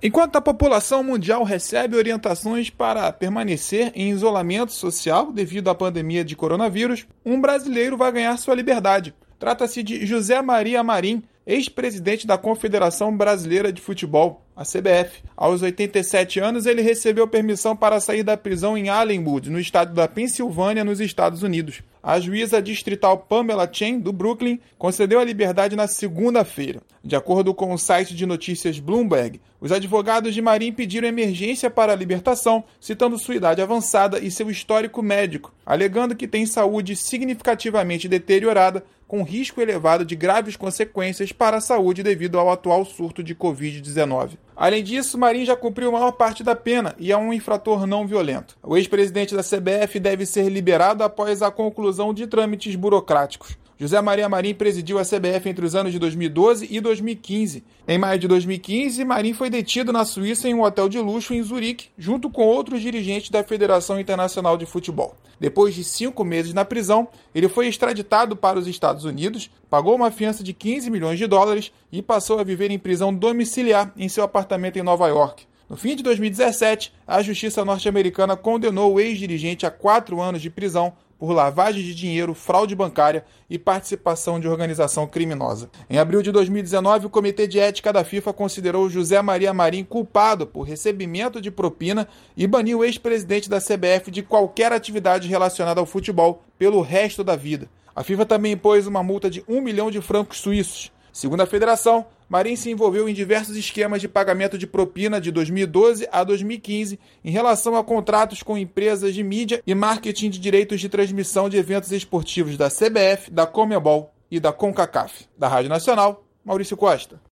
Enquanto a população mundial recebe orientações para permanecer em isolamento social devido à pandemia de coronavírus, um brasileiro vai ganhar sua liberdade. Trata-se de José Maria Marim, ex-presidente da Confederação Brasileira de Futebol, a CBF. Aos 87 anos, ele recebeu permissão para sair da prisão em Allenwood, no estado da Pensilvânia, nos Estados Unidos. A juíza distrital Pamela Chen, do Brooklyn, concedeu a liberdade na segunda-feira. De acordo com o site de notícias Bloomberg, os advogados de Marim pediram emergência para a libertação, citando sua idade avançada e seu histórico médico, alegando que tem saúde significativamente deteriorada, com risco elevado de graves consequências para a saúde devido ao atual surto de Covid-19. Além disso, Marim já cumpriu a maior parte da pena e é um infrator não violento. O ex-presidente da CBF deve ser liberado após a conclusão de trâmites burocráticos. José Maria Marim presidiu a CBF entre os anos de 2012 e 2015. Em maio de 2015, Marim foi detido na Suíça em um hotel de luxo em Zurique, junto com outros dirigentes da Federação Internacional de Futebol. Depois de 5 meses na prisão, ele foi extraditado para os Estados Unidos, pagou uma fiança de 15 milhões de dólares e passou a viver em prisão domiciliar em seu apartamento em Nova York. No fim de 2017, a justiça norte-americana condenou o ex-dirigente a 4 anos de prisão por lavagem de dinheiro, fraude bancária e participação de organização criminosa. Em abril de 2019, o Comitê de Ética da FIFA considerou José Maria Marim culpado por recebimento de propina e baniu o ex-presidente da CBF de qualquer atividade relacionada ao futebol pelo resto da vida. A FIFA também impôs uma multa de 1 milhão de francos suíços. Segundo a federação, Marim se envolveu em diversos esquemas de pagamento de propina de 2012 a 2015 em relação a contratos com empresas de mídia e marketing de direitos de transmissão de eventos esportivos da CBF, da Conmebol e da CONCACAF. Da Rádio Nacional, Maurício Costa.